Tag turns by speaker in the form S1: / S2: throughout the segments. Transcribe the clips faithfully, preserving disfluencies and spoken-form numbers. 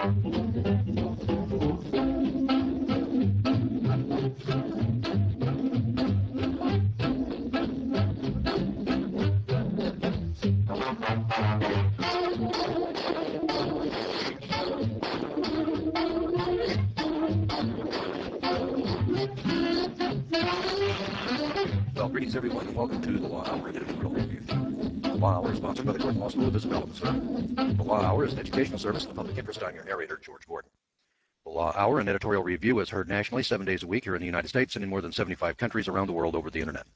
S1: Well, greetings everyone, and welcome to the Law Hour Editorial Review. The Law Hour is sponsored by the Gordon Law School of Isabella, Missouri. The Law Hour is an educational service in the public interest. I'm your narrator, George Gordon. The Law Hour, an editorial review, is heard nationally seven days a week here in the United States and in more than seventy-five countries around the world over the internet.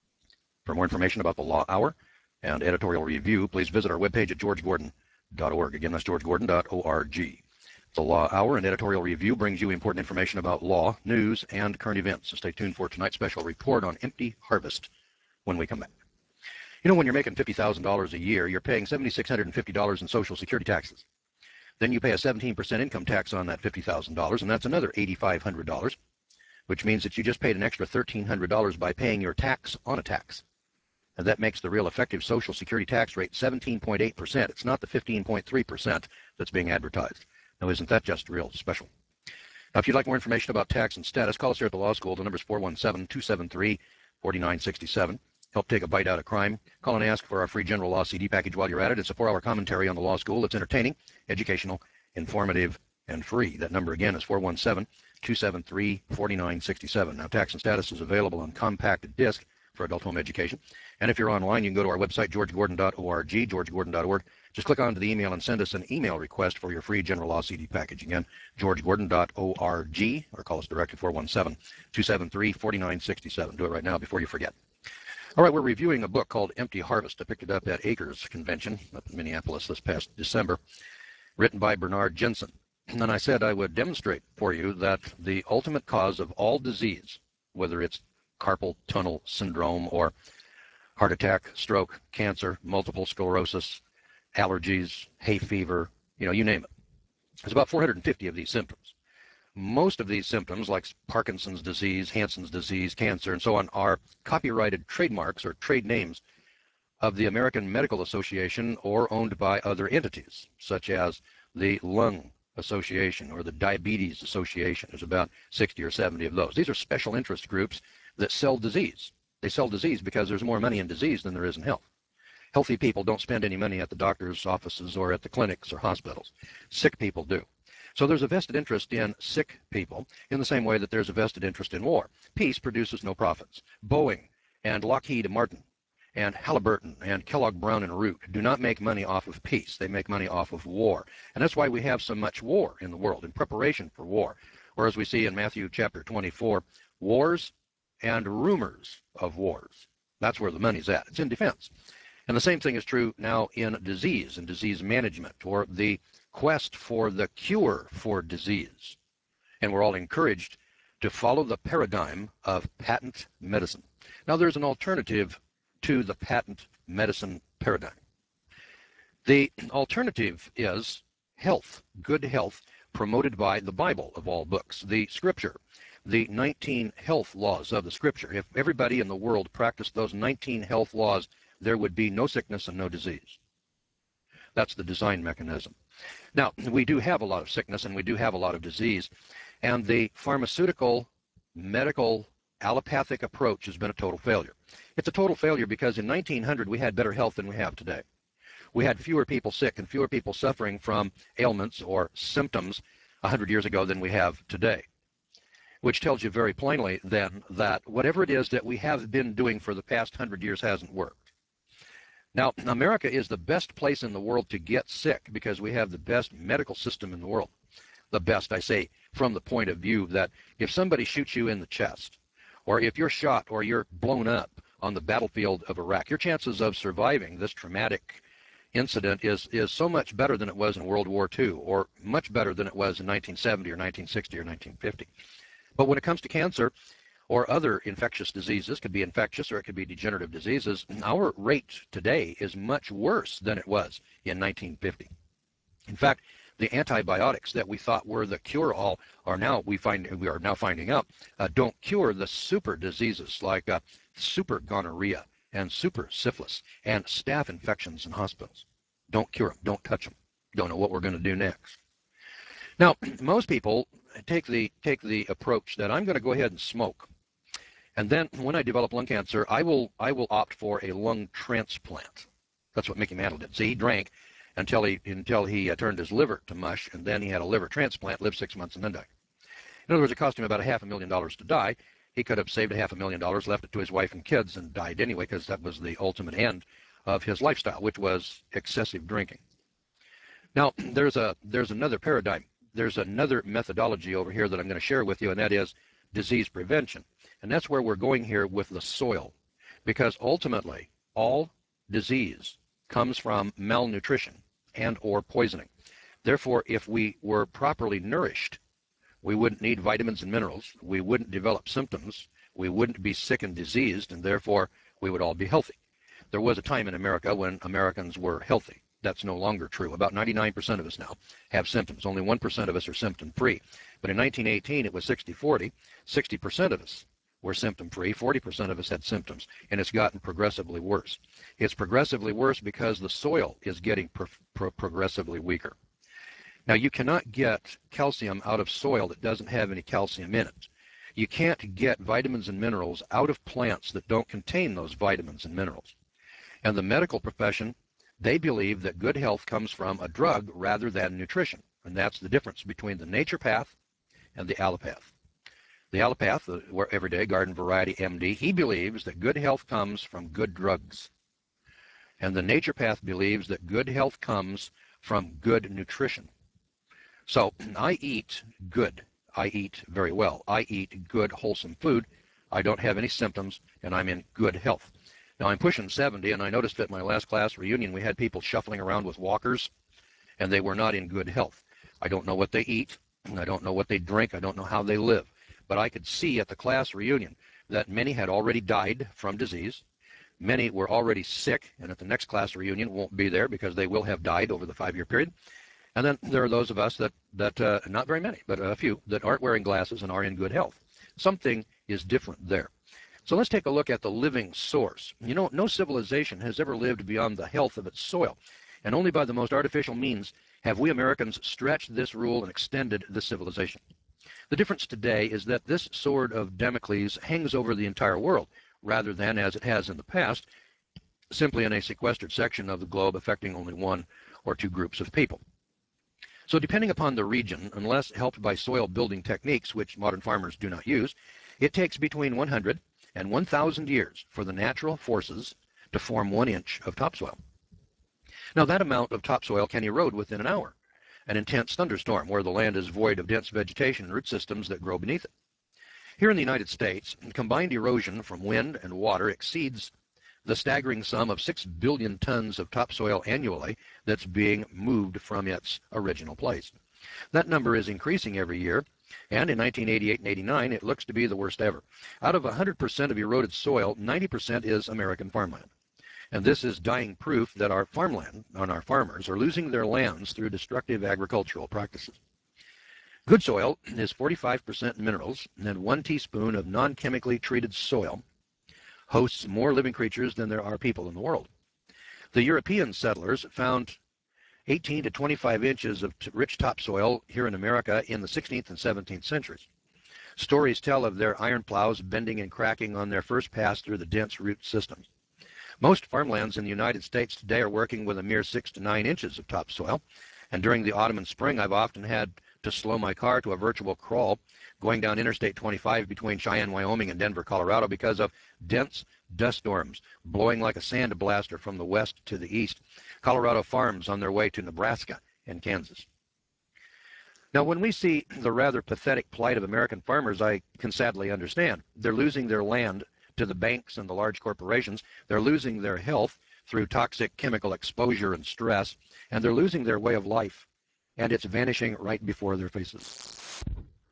S1: For more information about the Law Hour and editorial review, please visit our webpage at george gordon dot org. Again, that's george gordon dot org. The Law Hour and editorial review brings you important information about law, news, and current events. So stay tuned for tonight's special report on empty harvest when we come back. You know, when you're making fifty thousand dollars a year, you're paying seven thousand six hundred fifty dollars in Social Security taxes. Then you pay a seventeen percent income tax on that fifty thousand dollars, and that's another eight thousand five hundred dollars, which means that you just paid an extra one thousand three hundred dollars by paying your tax on a tax. And that makes the real effective Social Security tax rate seventeen point eight percent. It's not the fifteen point three percent that's being advertised. Now, isn't that just real special? Now, if you'd like more information about tax and status, call us here at the law school. The number is four one seven, two seven three, four nine six seven. Help take a bite out of crime. Call and ask for our free general law C D package while you're at it. It's a four-hour commentary on the law school. It's entertaining, educational, informative, and free. That number again is four one seven, two seven three, four nine six seven. Now, tax and status is available on compact disc for adult home education. And if you're online, you can go to our website, george gordon dot org, george gordon dot org. Just click onto the email and send us an email request for your free general law C D package. Again, george gordon dot org, or call us direct at four one seven, two seven three, four nine six seven. Do it right now before you forget. All right, we're reviewing a book called Empty Harvest. I picked it up at Acres Convention up in Minneapolis this past December, written by Bernard Jensen. And then I said I would demonstrate for you that the ultimate cause of all disease, whether it's carpal tunnel syndrome or heart attack, stroke, cancer, multiple sclerosis, allergies, hay fever, you know, you name it. There's about four hundred fifty of these symptoms. Most of these symptoms, like Parkinson's disease, Hansen's disease, cancer, and so on, are copyrighted trademarks or trade names of the American Medical Association or owned by other entities, such as the Lung Association or the Diabetes Association. There's about sixty or seventy of those. These are special interest groups that sell disease. They sell disease because there's more money in disease than there is in health. Healthy people don't spend any money at the doctor's offices or at the clinics or hospitals. Sick people do. So there's a vested interest in sick people in the same way that there's a vested interest in war. Peace produces no profits. Boeing and Lockheed Martin and Halliburton and Kellogg Brown and Root do not make money off of peace. They make money off of war. And that's why we have so much war in the world, in preparation for war. Or as we see in Matthew chapter twenty-four, wars and rumors of wars. That's where the money's at. It's in defense. And the same thing is true now in disease and disease management, or the quest for the cure for disease. And we're all encouraged to follow the paradigm of patent medicine. Now, there's an alternative to the patent medicine paradigm. The alternative is health, good health, promoted by the Bible of all books, the Scripture, the nineteen health laws of the Scripture. If everybody in the world practiced those nineteen health laws, there would be no sickness and no disease. That's the design mechanism. Now, we do have a lot of sickness and we do have a lot of disease, and the pharmaceutical, medical, allopathic approach has been a total failure. It's a total failure because in nineteen hundred we had better health than we have today. We had fewer people sick and fewer people suffering from ailments or symptoms one hundred years ago than we have today, which tells you very plainly then that whatever it is that we have been doing for the past one hundred years hasn't worked. Now, America is the best place in the world to get sick because we have the best medical system in the world. The best, I say, from the point of view that if somebody shoots you in the chest, or if you're shot or you're blown up on the battlefield of Iraq, your chances of surviving this traumatic incident is, is so much better than it was in World War Two, or much better than it was in nineteen seventy or nineteen sixty or nineteen fifty. But when it comes to cancer, or other infectious diseases, could be infectious or it could be degenerative diseases, our rate today is much worse than it was in nineteen fifty. In fact, the antibiotics that we thought were the cure-all are now, we find, we are now finding out, uh, don't cure the super diseases like uh, super gonorrhea and super syphilis and staph infections in hospitals. Don't cure them. Don't touch them. Don't know what we're going to do next. Now, most people take the take the approach that I'm going to go ahead and smoke, and then when I develop lung cancer, I will I will opt for a lung transplant. That's what Mickey Mantle did. See, he drank until he until he uh, turned his liver to mush, and then he had a liver transplant, lived six months, and then died. In other words, it cost him about a half a million dollars to die. He could have saved a half a million dollars, left it to his wife and kids, and died anyway, because that was the ultimate end of his lifestyle, which was excessive drinking. Now, there's a there's another paradigm. There's another methodology over here that I'm going to share with you, and that is disease prevention. And that's where we're going here with the soil, because ultimately all disease comes from malnutrition and or poisoning. Therefore, if we were properly nourished, we wouldn't need vitamins and minerals, we wouldn't develop symptoms, we wouldn't be sick and diseased, and therefore we would all be healthy. There was a time in America when Americans were healthy. That's no longer true. About ninety-nine percent of us now have symptoms. Only one percent of us are symptom-free. But in nineteen eighteen, it was sixty forty. sixty percent of us were symptom-free. forty percent of us had symptoms. And it's gotten progressively worse. It's progressively worse because the soil is getting pro pro progressively weaker. Now, you cannot get calcium out of soil that doesn't have any calcium in it. You can't get vitamins and minerals out of plants that don't contain those vitamins and minerals. And the medical profession, they believe that good health comes from a drug rather than nutrition. And that's the difference between the naturopath and the allopath. The allopath, the everyday garden variety M D, he believes that good health comes from good drugs. And the naturopath believes that good health comes from good nutrition. So I eat good. I eat very well. I eat good, wholesome food. I don't have any symptoms, and I'm in good health. Now, I'm pushing seventy, and I noticed at my last class reunion we had people shuffling around with walkers, and they were not in good health. I don't know what they eat. I don't know what they drink. I don't know how they live. But I could see at the class reunion that many had already died from disease. Many were already sick, and at the next class reunion won't be there because they will have died over the five-year period. And then there are those of us that, that uh, not very many, but a few, that aren't wearing glasses and are in good health. Something is different there. So let's take a look at the living source. You know, no civilization has ever lived beyond the health of its soil. And only by the most artificial means have we Americans stretched this rule and extended this civilization. The difference today is that this sword of Damocles hangs over the entire world, rather than, as it has in the past, simply in a sequestered section of the globe affecting only one or two groups of people. So depending upon the region, unless helped by soil building techniques, which modern farmers do not use, it takes between one hundred and one thousand years for the natural forces to form one inch of topsoil. Now, that amount of topsoil can erode within an hour, an intense thunderstorm where the land is void of dense vegetation and root systems that grow beneath it. Here in the United States, combined erosion from wind and water exceeds the staggering sum of six billion tons of topsoil annually that's being moved from its original place. That number is increasing every year, and in nineteen eighty-eight and eighty-nine, it looks to be the worst ever. Out of one hundred percent of eroded soil, ninety percent is American farmland. And this is dying proof that our farmland, and our farmers, are losing their lands through destructive agricultural practices. Good soil is forty-five percent minerals, and one teaspoon of non-chemically treated soil hosts more living creatures than there are people in the world. The European settlers found eighteen to twenty-five inches of rich topsoil here in America in the sixteenth and seventeenth centuries. Stories tell of their iron plows bending and cracking on their first pass through the dense root systems. Most farmlands in the United States today are working with a mere six to nine inches of topsoil, and during the autumn and spring I've often had to slow my car to a virtual crawl going down Interstate twenty-five between Cheyenne, Wyoming and Denver, Colorado because of dense dust storms blowing like a sand blaster from the west to the east. Colorado farms on their way to Nebraska and Kansas. Now, when we see the rather pathetic plight of American farmers, I can sadly understand. They're losing their land to the banks and the large corporations. They're losing their health through toxic chemical exposure and stress, and they're losing their way of life, and it's vanishing right before their faces.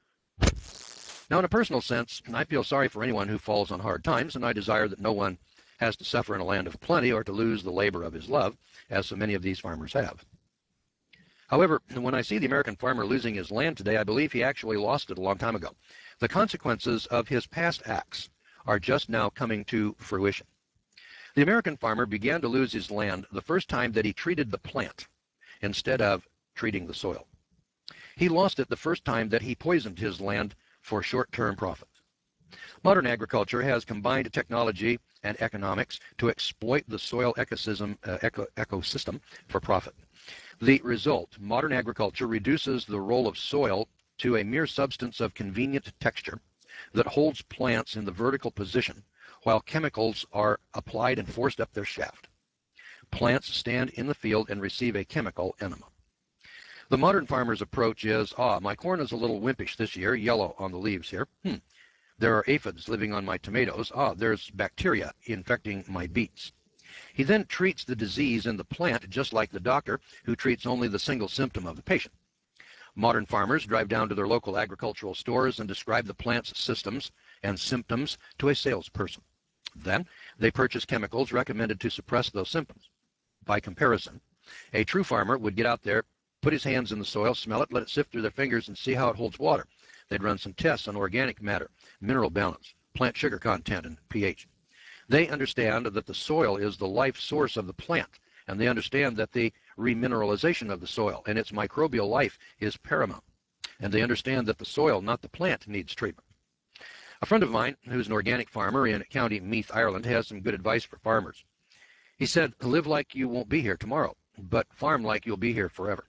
S1: Now, in a personal sense, I feel sorry for anyone who falls on hard times, and I desire that no one has to suffer in a land of plenty or to lose the labor of his love, as so many of these farmers have. However, when I see the American farmer losing his land today, I believe he actually lost it a long time ago. The consequences of his past acts are just now coming to fruition. The American farmer began to lose his land the first time that he treated the plant instead of treating the soil. He lost it the first time that he poisoned his land for short-term profit. Modern agriculture has combined technology and economics to exploit the soil ecosystem, uh, eco ecosystem for profit. The result, modern agriculture reduces the role of soil to a mere substance of convenient texture that holds plants in the vertical position while chemicals are applied and forced up their shaft. Plants stand in the field and receive a chemical enema. The modern farmer's approach is, ah, my corn is a little wimpish this year, yellow on the leaves here. Hmm. There are aphids living on my tomatoes. Ah, there's bacteria infecting my beets. He then treats the disease in the plant just like the doctor who treats only the single symptom of the patient. Modern farmers drive down to their local agricultural stores and describe the plant's systems and symptoms to a salesperson. Then they purchase chemicals recommended to suppress those symptoms. By comparison, a true farmer would get out there, put his hands in the soil, smell it, let it sift through their fingers, and see how it holds water. They'd run some tests on organic matter, mineral balance, plant sugar content, and pH. They understand that the soil is the life source of the plant, and they understand that the remineralization of the soil and its microbial life is paramount. And they understand that the soil, not the plant, needs treatment. A friend of mine, who's an organic farmer in County Meath, Ireland, has some good advice for farmers. He said, live like you won't be here tomorrow, but farm like you'll be here forever.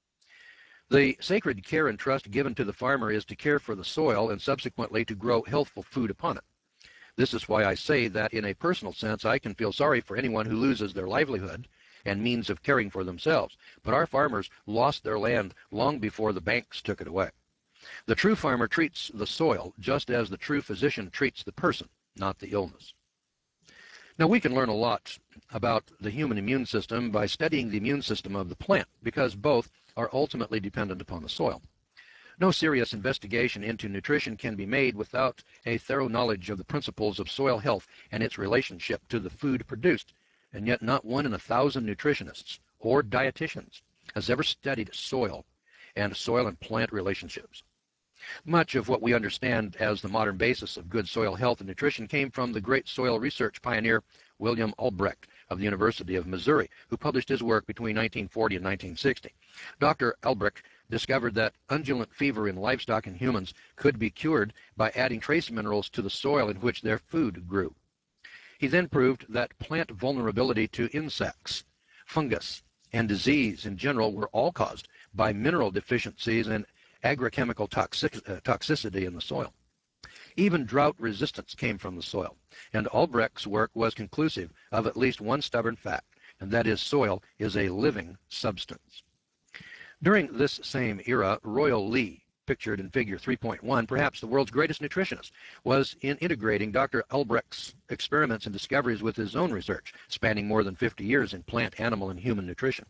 S1: The sacred care and trust given to the farmer is to care for the soil and subsequently to grow healthful food upon it. This is why I say that in a personal sense I can feel sorry for anyone who loses their livelihood and means of caring for themselves, but our farmers lost their land long before the banks took it away. The true farmer treats the soil just as the true physician treats the person, not the illness. Now, we can learn a lot about the human immune system by studying the immune system of the plant, because both are ultimately dependent upon the soil. No serious investigation into nutrition can be made without a thorough knowledge of the principles of soil health and its relationship to the food produced, and yet not one in a thousand nutritionists or dietitians has ever studied soil and soil and plant relationships. Much of what we understand as the modern basis of good soil health and nutrition came from the great soil research pioneer William Albrecht of the University of Missouri, who published his work between nineteen forty and nineteen sixty. Doctor Albrecht discovered that undulant fever in livestock and humans could be cured by adding trace minerals to the soil in which their food grew. He then proved that plant vulnerability to insects, fungus, and disease in general were all caused by mineral deficiencies and agrochemical toxic, uh, toxicity in the soil. Even drought resistance came from the soil, and Albrecht's work was conclusive of at least one stubborn fact, and that is soil is a living substance. During this same era, Royal Lee, pictured in figure three point one, perhaps the world's greatest nutritionist, was in integrating Doctor Albrecht's experiments and discoveries with his own research, spanning more than fifty years in plant, animal, and human nutrition.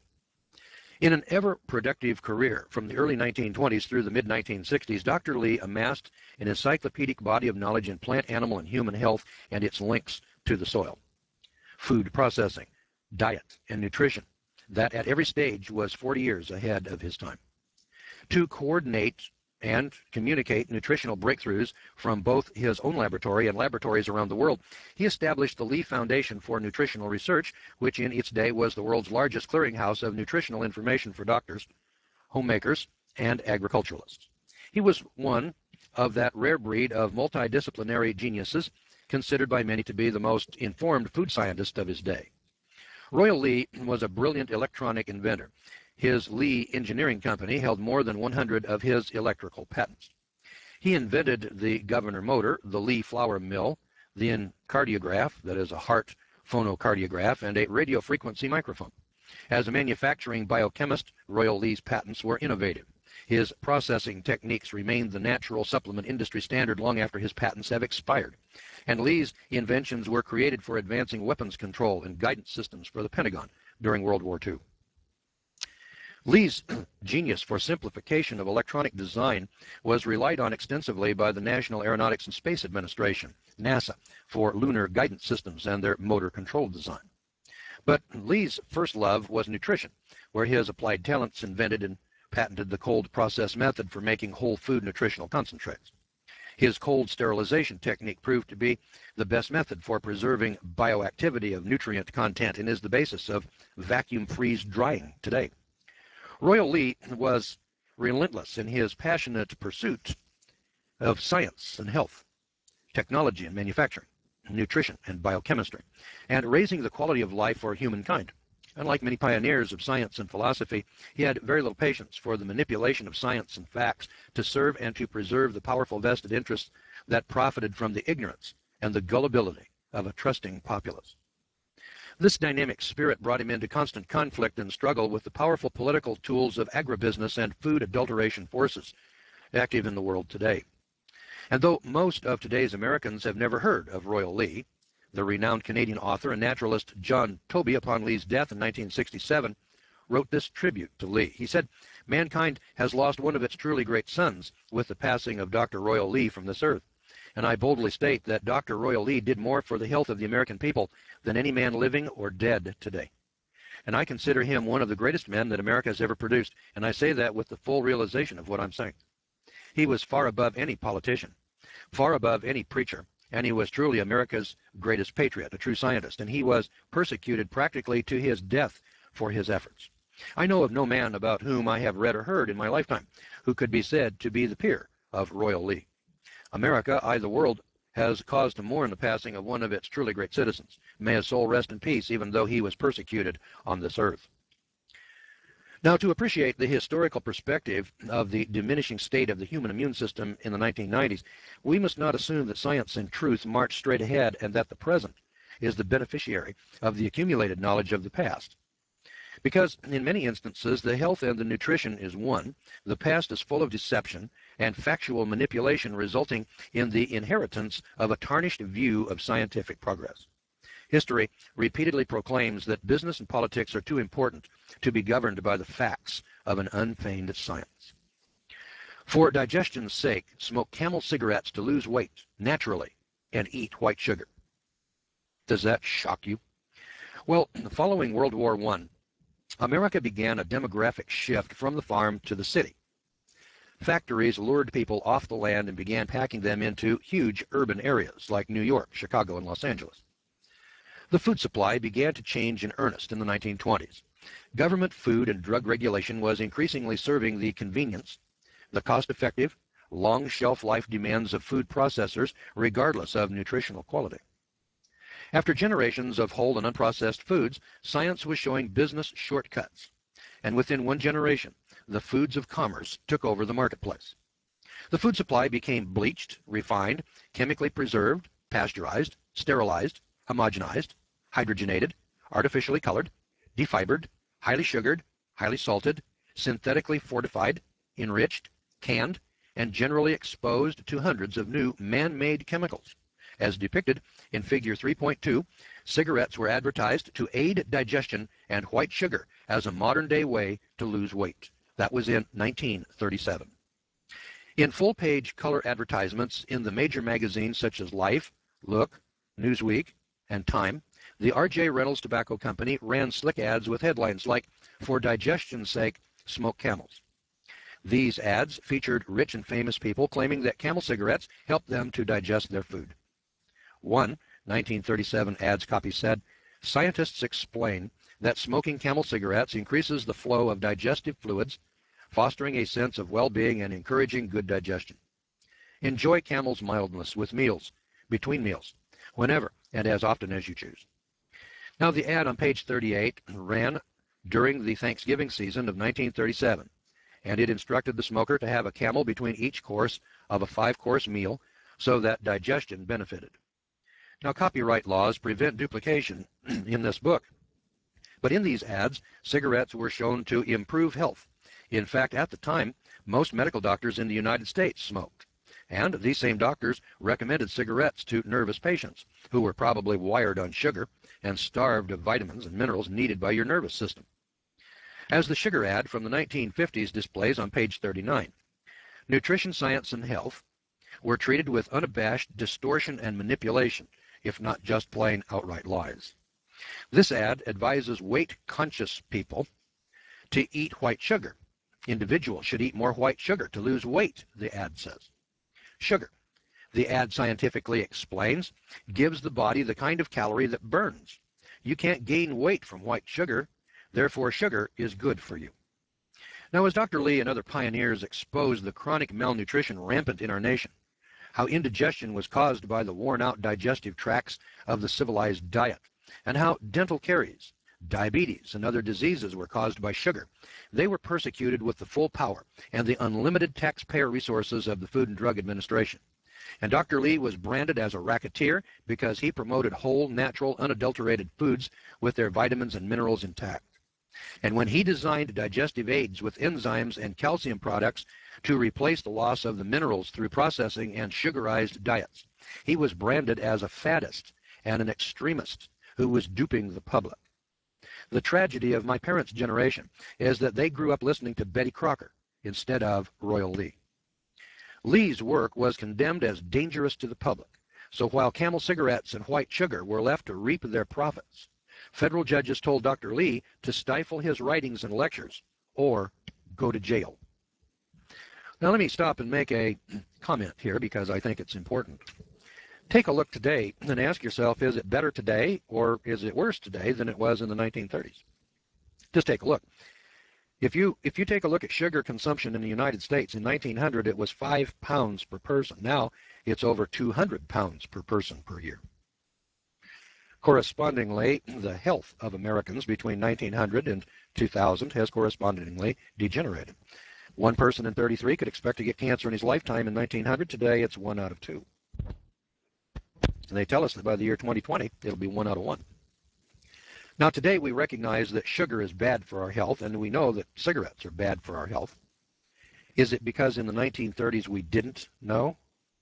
S1: In an ever-productive career from the early nineteen twenties through the mid nineteen sixties, Doctor Lee amassed an encyclopedic body of knowledge in plant, animal, and human health and its links to the soil, food processing, diet, and nutrition, that at every stage was forty years ahead of his time. To coordinate and communicate nutritional breakthroughs from both his own laboratory and laboratories around the world, he established the Lee Foundation for Nutritional Research, which in its day was the world's largest clearinghouse of nutritional information for doctors, homemakers, and agriculturalists. He was one of that rare breed of multidisciplinary geniuses considered by many to be the most informed food scientist of his day. Royal Lee was a brilliant electronic inventor. His Lee Engineering Company held more than one hundred of his electrical patents. He invented the governor motor, the Lee flour mill, the encardiograph, that is a heart phonocardiograph, and a radio frequency microphone. As a manufacturing biochemist, Royal Lee's patents were innovative. His processing techniques remained the natural supplement industry standard long after his patents have expired. And Lee's inventions were created for advancing weapons control and guidance systems for the Pentagon during World War Two. Lee's genius for simplification of electronic design was relied on extensively by the National Aeronautics and Space Administration, NASA, for lunar guidance systems and their motor control design. But Lee's first love was nutrition, where his applied talents invented and patented the cold process method for making whole food nutritional concentrates. His cold sterilization technique proved to be the best method for preserving bioactivity of nutrient content and is the basis of vacuum freeze drying today. Royal Lee was relentless in his passionate pursuit of science and health, technology and manufacturing, nutrition and biochemistry, and raising the quality of life for humankind. Unlike many pioneers of science and philosophy, he had very little patience for the manipulation of science and facts to serve and to preserve the powerful vested interests that profited from the ignorance and the gullibility of a trusting populace. This dynamic spirit brought him into constant conflict and struggle with the powerful political tools of agribusiness and food adulteration forces active in the world today. And though most of today's Americans have never heard of Royal Lee, the renowned Canadian author and naturalist John Toby, upon Lee's death in nineteen sixty-seven, wrote this tribute to Lee. He said, "Mankind has lost one of its truly great sons with the passing of Doctor Royal Lee from this earth. And I boldly state that Doctor Royal Lee did more for the health of the American people than any man living or dead today. And I consider him one of the greatest men that America has ever produced, and I say that with the full realization of what I'm saying. He was far above any politician, far above any preacher, and he was truly America's greatest patriot, a true scientist, and he was persecuted practically to his death for his efforts. I know of no man about whom I have read or heard in my lifetime who could be said to be the peer of Royal Lee. America, I the world, has cause to mourn the passing of one of its truly great citizens. May his soul rest in peace, even though he was persecuted on this earth." Now, to appreciate the historical perspective of the diminishing state of the human immune system in the nineteen nineties, we must not assume that science and truth march straight ahead and that the present is the beneficiary of the accumulated knowledge of the past. Because in many instances, the health and the nutrition is one, the past is full of deception and factual manipulation, resulting in the inheritance of a tarnished view of scientific progress. History repeatedly proclaims that business and politics are too important to be governed by the facts of an unfeigned science. For digestion's sake, smoke Camel cigarettes to lose weight naturally and eat white sugar. Does that shock you? Well, following World War One, America began a demographic shift from the farm to the city. Factories lured people off the land and began packing them into huge urban areas like New York, Chicago, and Los Angeles. The food supply began to change in earnest in the nineteen twenties. Government food and drug regulation was increasingly serving the convenience, the cost-effective, long shelf life demands of food processors, regardless of nutritional quality. After generations of whole and unprocessed foods, science was showing business shortcuts. And within one generation, the foods of commerce took over the marketplace. The food supply became bleached, refined, chemically preserved, pasteurized, sterilized, homogenized, hydrogenated, artificially colored, defibered, highly sugared, highly salted, synthetically fortified, enriched, canned, and generally exposed to hundreds of new man-made chemicals. As depicted in Figure three point two, cigarettes were advertised to aid digestion and white sugar as a modern-day way to lose weight. That was in nineteen thirty-seven. In full-page color advertisements in the major magazines such as Life, Look, Newsweek, and Time, the R J Reynolds Tobacco Company ran slick ads with headlines like, "For digestion's sake, smoke Camels." These ads featured rich and famous people claiming that Camel cigarettes helped them to digest their food. One nineteen thirty-seven ad's copy said, "Scientists explain that smoking Camel cigarettes increases the flow of digestive fluids, fostering a sense of well-being and encouraging good digestion. Enjoy Camel's mildness with meals, between meals, whenever and as often as you choose." Now, the ad on page thirty-eight ran during the Thanksgiving season of nineteen thirty-seven, and it instructed the smoker to have a Camel between each course of a five-course meal so that digestion benefited. Now, copyright laws prevent duplication in this book, but in these ads, cigarettes were shown to improve health. In fact, at the time, most medical doctors in the United States smoked, and these same doctors recommended cigarettes to nervous patients who were probably wired on sugar and starved of vitamins and minerals needed by your nervous system. As the sugar ad from the nineteen fifties displays on page thirty-nine, nutrition, science, and health were treated with unabashed distortion and manipulation, if not just plain outright lies. This ad advises weight-conscious people to eat white sugar. Individuals should eat more white sugar to lose weight, the ad says. Sugar, the ad scientifically explains, gives the body the kind of calorie that burns. You can't gain weight from white sugar, therefore sugar is good for you. Now, as Doctor Lee and other pioneers exposed the chronic malnutrition rampant in our nation, how indigestion was caused by the worn-out digestive tracts of the civilized diet, and how dental caries, diabetes, and other diseases were caused by sugar, they were persecuted with the full power and the unlimited taxpayer resources of the Food and Drug Administration. And Doctor Lee was branded as a racketeer because he promoted whole, natural, unadulterated foods with their vitamins and minerals intact. And when he designed digestive aids with enzymes and calcium products to replace the loss of the minerals through processing and sugarized diets, he was branded as a faddist and an extremist who was duping the public. The tragedy of my parents' generation is that they grew up listening to Betty Crocker instead of Royal Lee. Lee's work was condemned as dangerous to the public, so while Camel cigarettes and white sugar were left to reap their profits, federal judges told Doctor Lee to stifle his writings and lectures or go to jail. Now let me stop and make a comment here because I think it's important. Take a look today and ask yourself, is it better today or is it worse today than it was in the nineteen thirties? Just take a look. If you, if you take a look at sugar consumption in the United States, in nineteen hundred it was five pounds per person. Now it's over two hundred pounds per person per year. Correspondingly, the health of Americans between nineteen hundred and two thousand has correspondingly degenerated. One person in thirty-three could expect to get cancer in his lifetime in nineteen hundred. Today, it's one out of two. And they tell us that by the year twenty twenty, it'll be one out of one. Now, today we recognize that sugar is bad for our health, and we know that cigarettes are bad for our health. Is it because in the nineteen thirties we didn't know?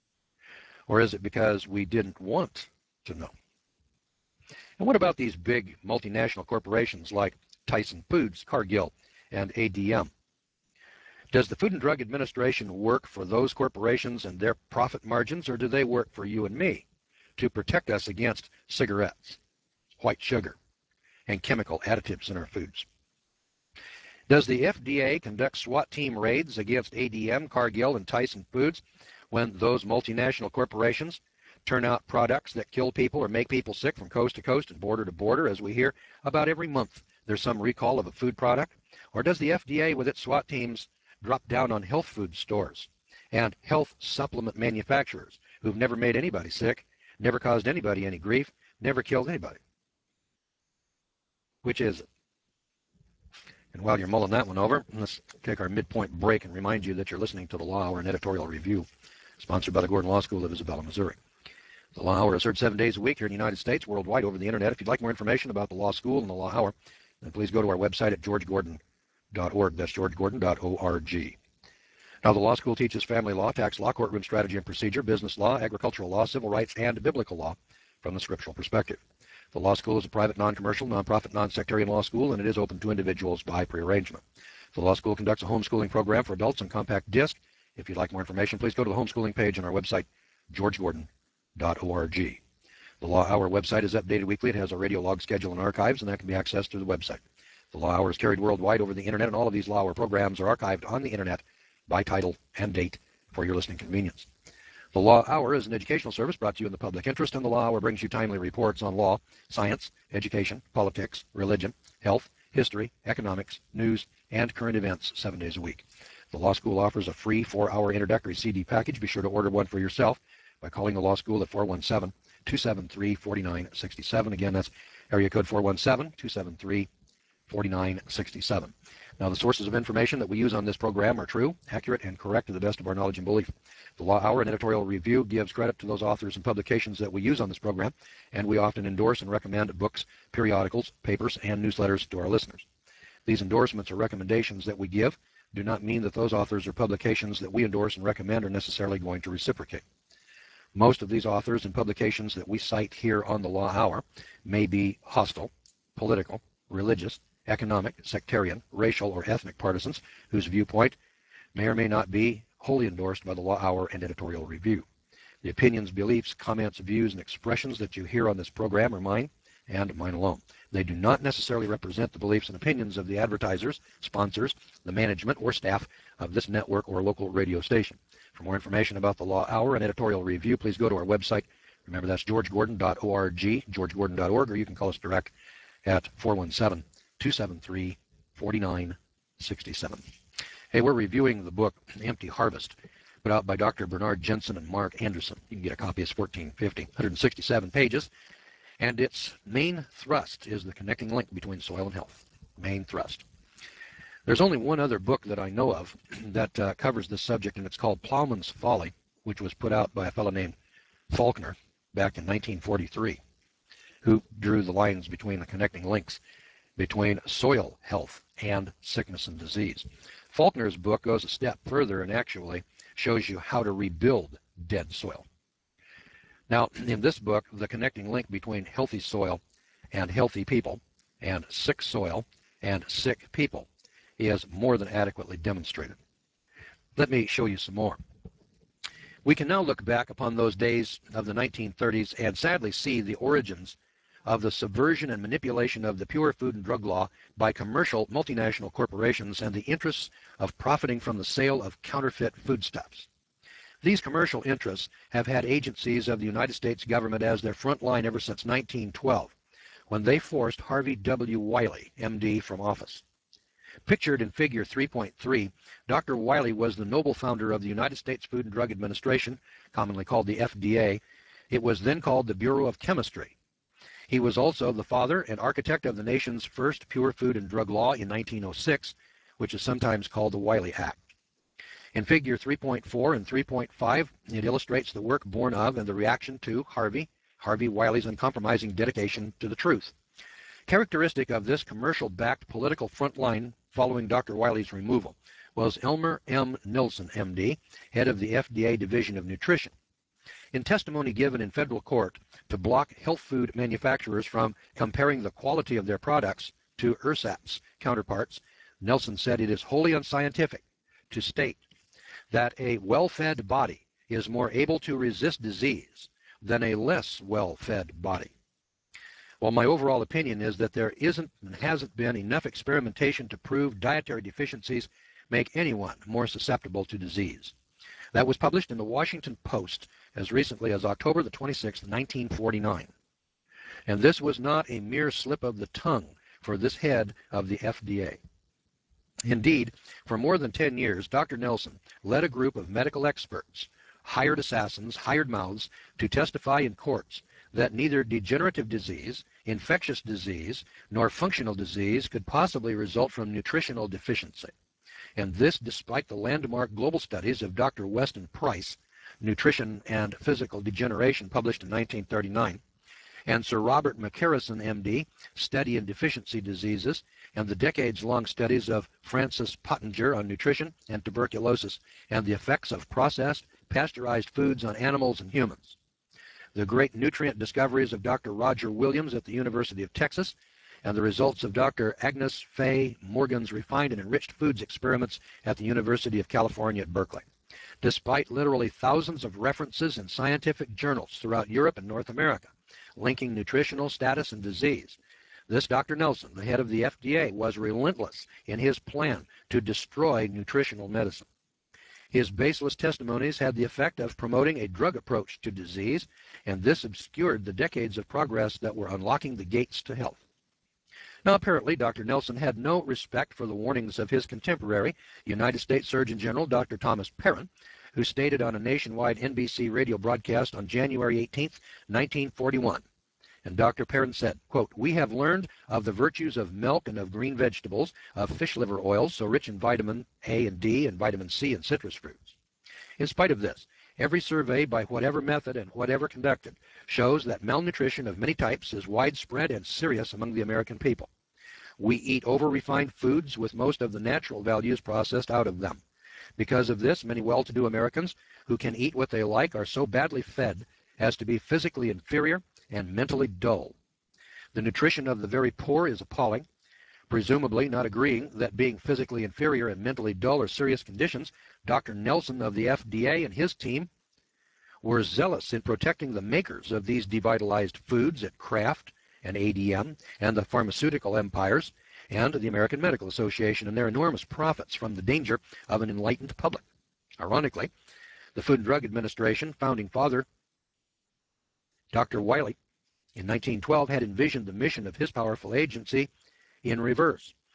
S1: Or is it because we didn't want to know? And what about these big multinational corporations like Tyson Foods, Cargill, and A D M? Does the Food and Drug Administration work for those corporations and their profit margins, or do they work for you and me to protect us against cigarettes, white sugar, and chemical additives in our foods? Does the F D A conduct SWAT team raids against A D M, Cargill, and Tyson Foods when those multinational corporations turn out products that kill people or make people sick from coast to coast and border to border, as we hear about every month there's some recall of a food product? Or does the F D A with its SWAT teams drop down on health food stores and health supplement manufacturers who've never made anybody sick, never caused anybody any grief, never killed anybody? Which is it? And while you're mulling that one over, let's take our midpoint break and remind you that you're listening to the Law Hour, an editorial review sponsored by the Gordon Law School of Isabella, Missouri. The Law Hour is heard seven days a week here in the United States, worldwide over the internet. If you'd like more information about the law school and the Law Hour, then please go to our website at george gordon dot org. That's george gordon dot org. Now, the law school teaches family law, tax law, courtroom strategy and procedure, business law, agricultural law, civil rights, and biblical law from the scriptural perspective. The law school is a private, non-commercial, non-profit, non-sectarian law school, and it is open to individuals by prearrangement. The law school conducts a homeschooling program for adults on compact disc. If you'd like more information, please go to the homeschooling page on our website, george gordon dot org. The Law Hour website is updated weekly. It has a radio log schedule and archives, and that can be accessed through the website. The Law Hour is carried worldwide over the internet, and all of these Law Hour programs are archived on the internet by title and date for your listening convenience. The Law Hour is an educational service brought to you in the public interest, and the Law Hour brings you timely reports on law, science, education, politics, religion, health, history, economics, news, and current events seven days a week. The Law School offers a free four-hour introductory C D package. Be sure to order one for yourself by calling the Law School at four one seven, two seven three, four nine six seven. Again, that's area code four one seven, two seven three, four nine six seven. Now, the sources of information that we use on this program are true, accurate, and correct to the best of our knowledge and belief. The Law Hour and editorial review gives credit to those authors and publications that we use on this program, and we often endorse and recommend books, periodicals, papers, and newsletters to our listeners. These endorsements or recommendations that we give do not mean that those authors or publications that we endorse and recommend are necessarily going to reciprocate. Most of these authors and publications that we cite here on the Law Hour may be hostile, political, religious, economic, sectarian, racial, or ethnic partisans whose viewpoint may or may not be wholly endorsed by the Law Hour and editorial review. The opinions, beliefs, comments, views, and expressions that you hear on this program are mine and mine alone. They do not necessarily represent the beliefs and opinions of the advertisers, sponsors, the management, or staff of this network or local radio station. For more information about the Law Hour and editorial review, please go to our website. Remember, that's george gordon dot org, george gordon dot org, or you can call us direct at four one seven, two seven three, four nine sixty-seven. Hey, we're reviewing the book Empty Harvest, put out by Doctor Bernard Jensen and Mark Anderson. You can get a copy. It's fourteen fifty, one hundred sixty-seven pages, and its main thrust is the connecting link between soil and health. Main thrust. There's only one other book that I know of that uh, covers this subject, and it's called Plowman's Folly, which was put out by a fellow named Faulkner back in nineteen forty-three, who drew the lines between the connecting links between soil health and sickness and disease. Faulkner's book goes a step further and actually shows you how to rebuild dead soil. Now, in this book, the connecting link between healthy soil and healthy people, and sick soil and sick people, is more than adequately demonstrated. Let me show you some more. We can now look back upon those days of the nineteen thirties and sadly see the origins of the subversion and manipulation of the pure food and drug law by commercial multinational corporations and the interests of profiting from the sale of counterfeit foodstuffs. These commercial interests have had agencies of the United States government as their front line ever since nineteen twelve, when they forced Harvey W. Wiley, M D, from office. Pictured in figure three point three, Doctor Wiley was the noble founder of the United States Food and Drug Administration, commonly called the F D A. It was then called the Bureau of Chemistry. He was also the father and architect of the nation's first pure food and drug law in nineteen oh six, which is sometimes called the Wiley Act. In figure three point four and three point five, it illustrates the work born of and the reaction to Harvey, Harvey Wiley's uncompromising dedication to the truth. Characteristic of this commercial-backed political front line following Doctor Wiley's removal was Elmer M. Nilsen, M D, head of the F D A Division of Nutrition. In testimony given in federal court to block health food manufacturers from comparing the quality of their products to ersatz counterparts, Nelson said it is wholly unscientific to state that a well-fed body is more able to resist disease than a less well-fed body. Well, my overall opinion is that there isn't and hasn't been enough experimentation to prove dietary deficiencies make anyone more susceptible to disease. That was published in the Washington Post as recently as October the twenty-sixth, nineteen forty-nine. And this was not a mere slip of the tongue for this head of the F D A. Indeed, for more than ten years, Doctor Nelson led a group of medical experts, hired assassins, hired mouths, to testify in courts that neither degenerative disease, infectious disease, nor functional disease could possibly result from nutritional deficiency. And this despite the landmark global studies of Doctor Weston Price, Nutrition and Physical Degeneration, published in nineteen thirty-nine, and Sir Robert McCarrison, M D, Study in Deficiency Diseases, and the decades-long studies of Francis Pottinger on nutrition and tuberculosis and the effects of processed, pasteurized foods on animals and humans. The great nutrient discoveries of Doctor Roger Williams at the University of Texas, and the results of Doctor Agnes Faye Morgan's refined and enriched foods experiments at the University of California at Berkeley. Despite literally thousands of references in scientific journals throughout Europe and North America linking nutritional status and disease, this Doctor Nelson, the head of the F D A, was relentless in his plan to destroy nutritional medicine. His baseless testimonies had the effect of promoting a drug approach to disease, and this obscured the decades of progress that were unlocking the gates to health. Now, apparently, Doctor Nelson had no respect for the warnings of his contemporary, United States Surgeon General Doctor Thomas Perrin, who stated on a nationwide N B C radio broadcast on January eighteenth, nineteen forty-one, and Doctor Perrin said, quote, "We have learned of the virtues of milk and of green vegetables, of fish liver oils, so rich in vitamin A and D and vitamin C and citrus fruits. In spite of this, every survey by whatever method and whatever conducted shows that malnutrition of many types is widespread and serious among the American people. We eat over-refined foods with most of the natural values processed out of them. Because of this, many well-to-do Americans who can eat what they like are so badly fed as to be physically inferior and mentally dull. The nutrition of the very poor is appalling." Presumably not agreeing that being physically inferior and mentally dull are serious conditions, Doctor Nelson of the F D A and his team were zealous in protecting the makers of these devitalized foods at Kraft and A D M and the pharmaceutical empires and the American Medical Association and their enormous profits from the danger of an enlightened public. Ironically, the Food and Drug Administration founding father, Doctor Wiley, in nineteen twelve had envisioned the mission of his powerful agency in reverse.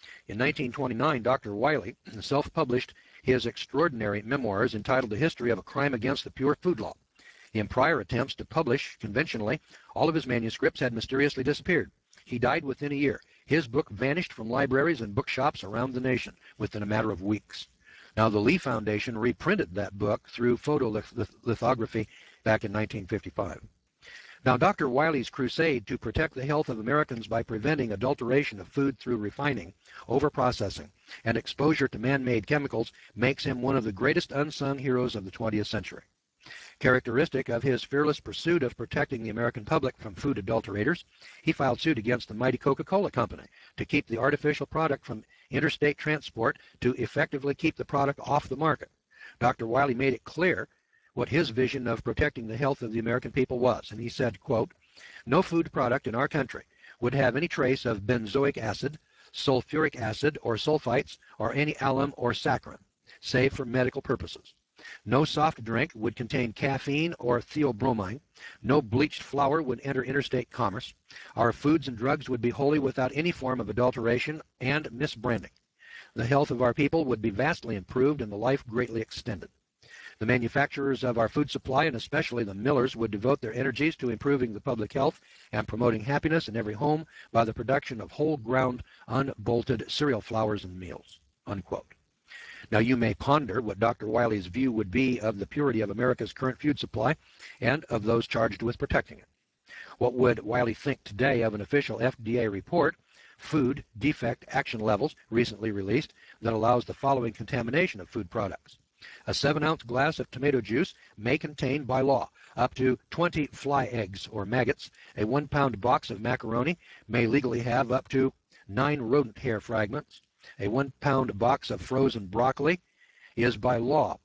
S1: In nineteen twenty-nine, Doctor Wiley self-published his extraordinary memoirs entitled The History of a Crime Against the Pure Food Law. In prior attempts to publish conventionally, all of his manuscripts had mysteriously disappeared. He died within a year. His book vanished from libraries and bookshops around the nation within a matter of weeks. Now, the Lee Foundation reprinted that book through photolithography back in nineteen fifty-five. Now, Doctor Wiley's crusade to protect the health of Americans by preventing adulteration of food through refining, overprocessing, and exposure to man-made chemicals makes him one of the greatest unsung heroes of the twentieth century. Characteristic of his fearless pursuit of protecting the American public from food adulterators, he filed suit against the mighty Coca-Cola Company to keep the artificial product from interstate transport to effectively keep the product off the market. Doctor Wiley made it clear what his vision of protecting the health of the American people was, and he said, quote, "No food product in our country would have any trace of benzoic acid, sulfuric acid, or sulfites, or any alum or saccharin, save for medical purposes. No soft drink would contain caffeine or theobromine. No bleached flour would enter interstate commerce. Our foods and drugs would be wholly without any form of adulteration and misbranding. The health of our people would be vastly improved and the life greatly extended. The manufacturers of our food supply, and especially the millers, would devote their energies to improving the public health and promoting happiness in every home by the production of whole ground, unbolted cereal flours and meals." Unquote. Now, you may ponder what Doctor Wiley's view would be of the purity of America's current food supply and of those charged with protecting it. What would Wiley think today of an official F D A report, Food Defect Action Levels, recently released, that allows the following contamination of food products? A seven-ounce glass of tomato juice may contain, by law, up to twenty fly eggs or maggots. A one-pound box of macaroni may legally have up to nine rodent hair fragments. A one-pound box of frozen broccoli is, by law,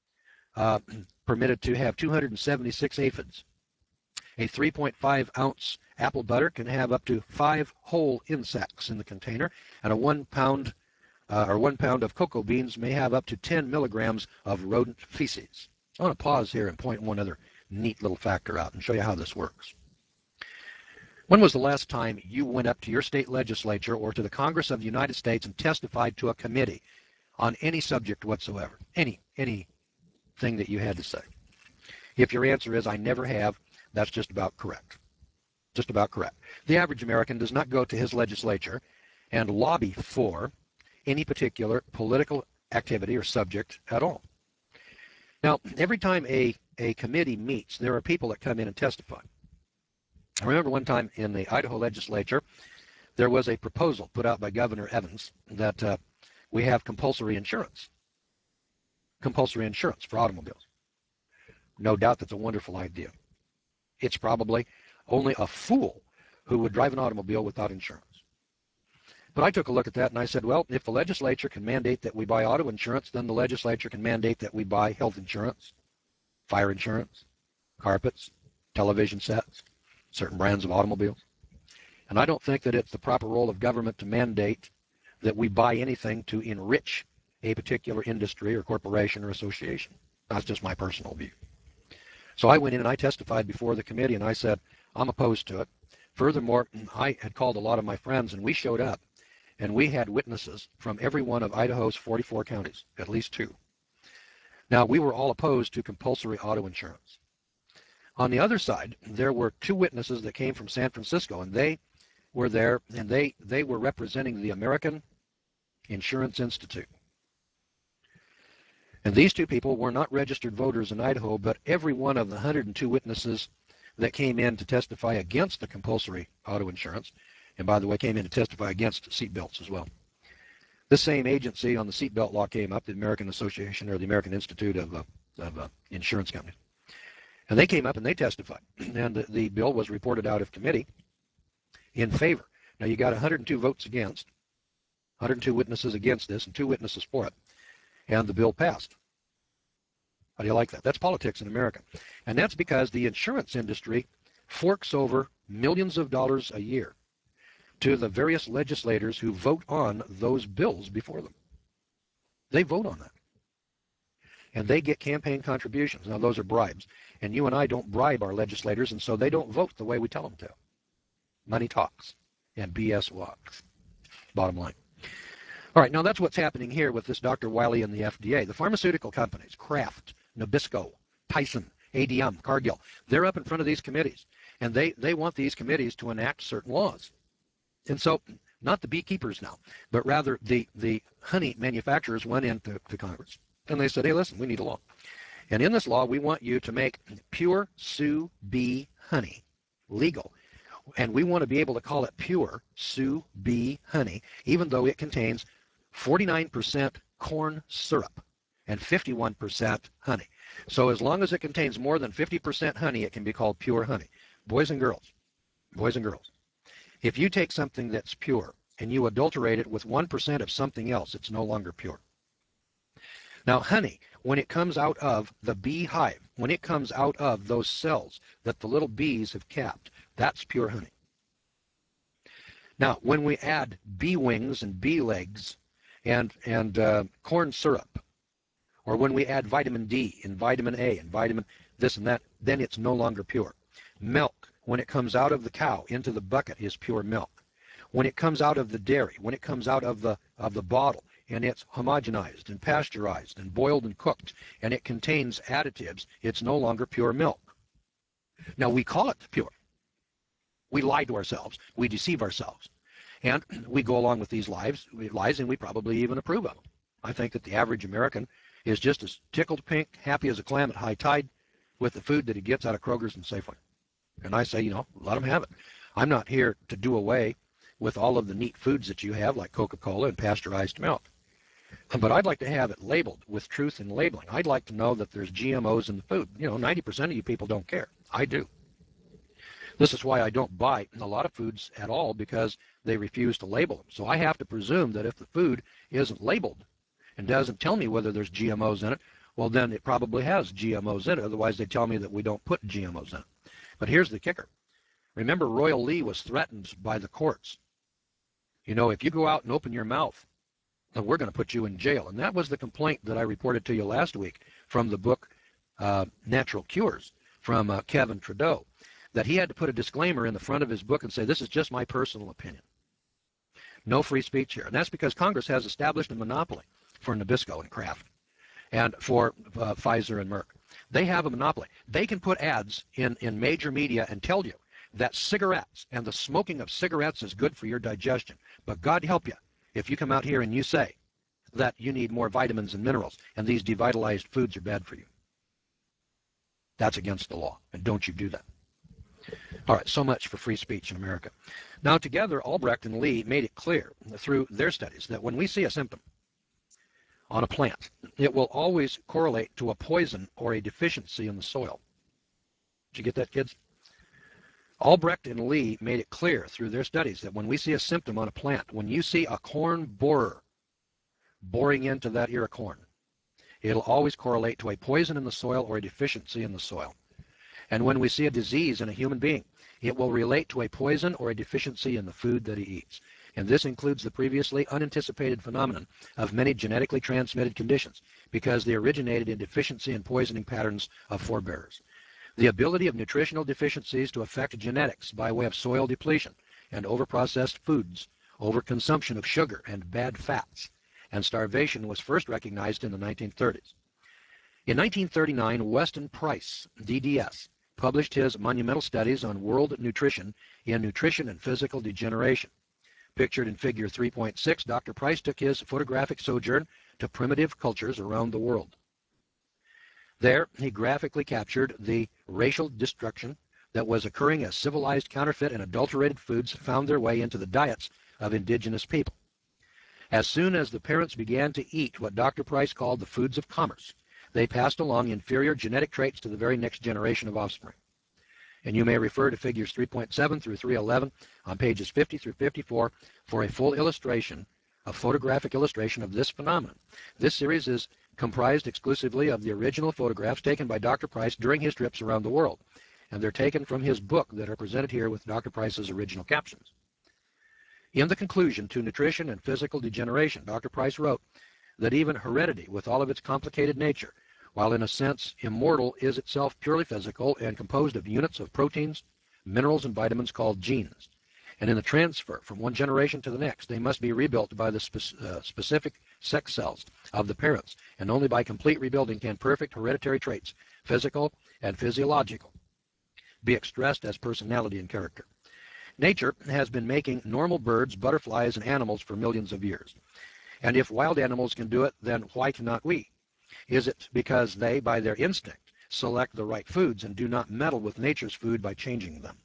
S1: uh, permitted to have two hundred seventy-six aphids. A three point five ounce apple butter can have up to five whole insects in the container, and a one pound uh, or one pound of cocoa beans may have up to ten milligrams of rodent feces. I want to pause here and point one other neat little factor out and show you how this works. When was the last time you went up to your state legislature or to the Congress of the United States and testified to a committee on any subject whatsoever? Any, anything that you had to say? If your answer is, I never have, that's just about correct. Just about correct. The average American does not go to his legislature and lobby for any particular political activity or subject at all. Now, every time a, a committee meets, there are people that come in and testify. I remember one time in the Idaho legislature, there was a proposal put out by Governor Evans that uh, we have compulsory insurance. Compulsory insurance for automobiles. No doubt that's a wonderful idea. It's probably only a fool who would drive an automobile without insurance. But I took a look at that and I said, well, if the legislature can mandate that we buy auto insurance, then the legislature can mandate that we buy health insurance, fire insurance, carpets, television sets, certain brands of automobiles. And I don't think that it's the proper role of government to mandate that we buy anything to enrich a particular industry or corporation or association. That's just my personal view. So I went in and I testified before the committee and I said, I'm opposed to it. Furthermore, I had called a lot of my friends and we showed up and we had witnesses from every one of Idaho's forty-four counties, at least two. Now, we were all opposed to compulsory auto insurance. On the other side, there were two witnesses that came from San Francisco, and they were there, and they, they were representing the American Insurance Institute. And these two people were not registered voters in Idaho, but every one of the one hundred two witnesses that came in to testify against the compulsory auto insurance, and by the way, came in to testify against seatbelts as well. This same agency on the seatbelt law came up, the American Association or the American Institute of, uh, of uh, Insurance Companies. And they came up and they testified. And the, the bill was reported out of committee in favor. Now, you got one hundred two votes against, one hundred two witnesses against this, and two witnesses for it. And the bill passed. How do you like that? That's politics in America. And that's because the insurance industry forks over millions of dollars a year to the various legislators who vote on those bills before them. They vote on that. And they get campaign contributions. Now, those are bribes. And you and I don't bribe our legislators, and so they don't vote the way we tell them to. Money talks, and B S walks. Bottom line. All right, now that's what's happening here with this Doctor Wiley and the F D A. The pharmaceutical companies, Kraft, Nabisco, Tyson, A D M, Cargill, they're up in front of these committees, and they, they want these committees to enact certain laws. And so, not the beekeepers now, but rather the, the honey manufacturers went into to Congress, and they said, hey, listen, we need a law. And in this law, we want you to make pure Sioux bee honey legal. And we want to be able to call it pure Sioux bee honey, even though it contains forty-nine percent corn syrup and fifty-one percent honey. So as long as it contains more than fifty percent honey, it can be called pure honey. Boys and girls, boys and girls, if you take something that's pure and you adulterate it with one percent of something else, it's no longer pure. Now, honey, when it comes out of the bee hive, when it comes out of those cells that the little bees have capped, that's pure honey. Now, when we add bee wings and bee legs and, and uh, corn syrup, or when we add vitamin D and vitamin A and vitamin this and that, then it's no longer pure. Milk, when it comes out of the cow into the bucket, is pure milk. When it comes out of the dairy, when it comes out of the, of the bottle, and it's homogenized and pasteurized and boiled and cooked, and it contains additives, it's no longer pure milk. Now, we call it pure. We lie to ourselves. We deceive ourselves. And we go along with these lies, lies, and we probably even approve of them. I think that the average American is just as tickled pink, happy as a clam at high tide with the food that he gets out of Kroger's and Safeway. And I say, you know, let them have it. I'm not here to do away with all of the neat foods that you have, like Coca-Cola and pasteurized milk. But I'd like to have it labeled with truth in labeling. I'd like to know that there's G M Os in the food. You know, ninety percent of you people don't care. I do. This is why I don't buy a lot of foods at all, because they refuse to label them. So I have to presume that if the food isn't labeled and doesn't tell me whether there's G M Os in it, well, then it probably has G M Os in it. Otherwise, they tell me that we don't put G M Os in it. But here's the kicker. Remember, Royal Lee was threatened by the courts. You know, if you go out and open your mouth, then we're going to put you in jail. And that was the complaint that I reported to you last week from the book uh, Natural Cures from uh, Kevin Trudeau, that he had to put a disclaimer in the front of his book and say, this is just my personal opinion. No free speech here. And that's because Congress has established a monopoly for Nabisco and Kraft and for uh, Pfizer and Merck. They have a monopoly. They can put ads in, in major media and tell you that cigarettes and the smoking of cigarettes is good for your digestion. But God help you if you come out here and you say that you need more vitamins and minerals and these devitalized foods are bad for you. That's against the law, and don't you do that. All right, so much for free speech in America. Now, together, Albrecht and Lee made it clear through their studies that when we see a symptom on a plant, it will always correlate to a poison or a deficiency in the soil. Did you get that, kids? Albrecht and Lee made it clear through their studies that when we see a symptom on a plant, when you see a corn borer boring into that ear of corn, it'll always correlate to a poison in the soil or a deficiency in the soil. And when we see a disease in a human being, it will relate to a poison or a deficiency in the food that he eats. And this includes the previously unanticipated phenomenon of many genetically transmitted conditions because they originated in deficiency and poisoning patterns of forebears. The ability of nutritional deficiencies to affect genetics by way of soil depletion and overprocessed foods, overconsumption of sugar and bad fats, and starvation was first recognized in the nineteen thirties. In nineteen thirty-nine, Weston Price, D D S, published his monumental studies on world nutrition in Nutrition and Physical Degeneration. Pictured in figure three point six, Doctor Price took his photographic sojourn to primitive cultures around the world. There, he graphically captured the racial destruction that was occurring as civilized counterfeit and adulterated foods found their way into the diets of indigenous people. As soon as the parents began to eat what Doctor Price called the foods of commerce, they passed along inferior genetic traits to the very next generation of offspring. And you may refer to figures three point seven through three eleven on pages fifty through fifty-four for a full illustration, a photographic illustration of this phenomenon. This series is comprised exclusively of the original photographs taken by Doctor Price during his trips around the world, and they're taken from his book that are presented here with Doctor Price's original captions. In the conclusion to Nutrition and Physical Degeneration, Doctor Price wrote that even heredity, with all of its complicated nature, while in a sense immortal, is itself purely physical and composed of units of proteins, minerals, and vitamins called genes. And in the transfer from one generation to the next, they must be rebuilt by the spe- uh, specific sex cells of the parents. And only by complete rebuilding can perfect hereditary traits, physical and physiological, be expressed as personality and character. Nature has been making normal birds, butterflies, and animals for millions of years. And if wild animals can do it, then why cannot we? Is it because they, by their instinct, select the right foods and do not meddle with nature's food by changing them?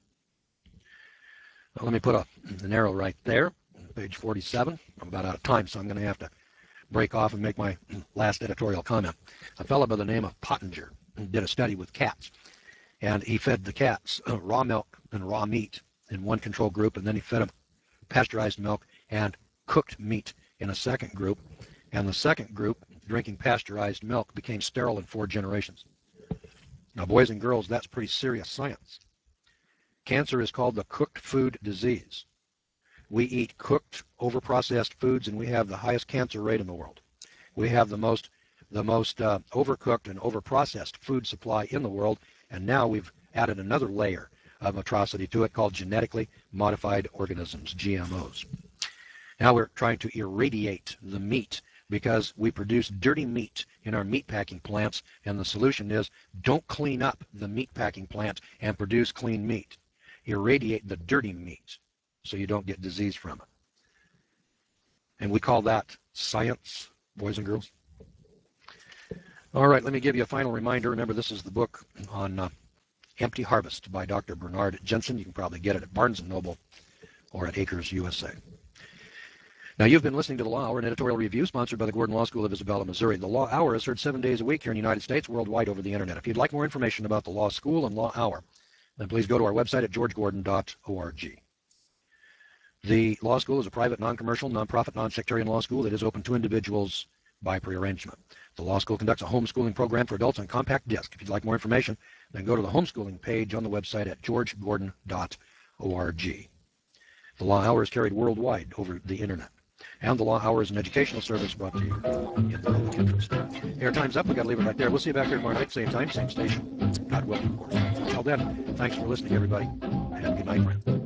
S1: Well, let me put a, an arrow right there, page forty-seven. I'm about out of time, so I'm going to have to break off and make my last editorial comment. A fellow by the name of Pottinger did a study with cats, and he fed the cats uh, raw milk and raw meat in one control group, and then he fed them pasteurized milk and cooked meat in a second group, and the second group, drinking pasteurized milk, became sterile in four generations. Now, boys and girls, that's pretty serious science. Cancer is called the cooked food disease. We eat cooked, overprocessed foods, and we have the highest cancer rate in the world. We have the most, the most uh, overcooked and overprocessed food supply in the world, and now we've added another layer of atrocity to it called genetically modified organisms, G M Os. Now we're trying to irradiate the meat because we produce dirty meat in our meat packing plants, and the solution is don't clean up the meat packing plant and produce clean meat. Irradiate the dirty meat so you don't get disease from it. And we call that science, boys and girls. All right, let me give you a final reminder. Remember, this is the book on uh, Empty Harvest by Doctor Bernard Jensen. You can probably get it at Barnes and Noble or at Acres U S A. Now, you've been listening to The Law Hour, an editorial review sponsored by the Gordon Law School of Isabella, Missouri. The Law Hour is heard seven days a week here in the United States, worldwide over the internet. If you'd like more information about the Law School and Law Hour, then please go to our website at george gordon dot org. The Law School is a private, non-commercial, non-profit, non-sectarian law school that is open to individuals by prearrangement. The Law School conducts a homeschooling program for adults on compact disc. If you'd like more information, then go to the homeschooling page on the website at george gordon dot org. The Law Hour is carried worldwide over the internet. And the Law Hour is an educational service brought to you in the public interest. Air time's up. We've got to leave it right there. We'll see you back here tomorrow night, same time, same station. God willing, of course. Until then, thanks for listening, everybody, and good night, friends.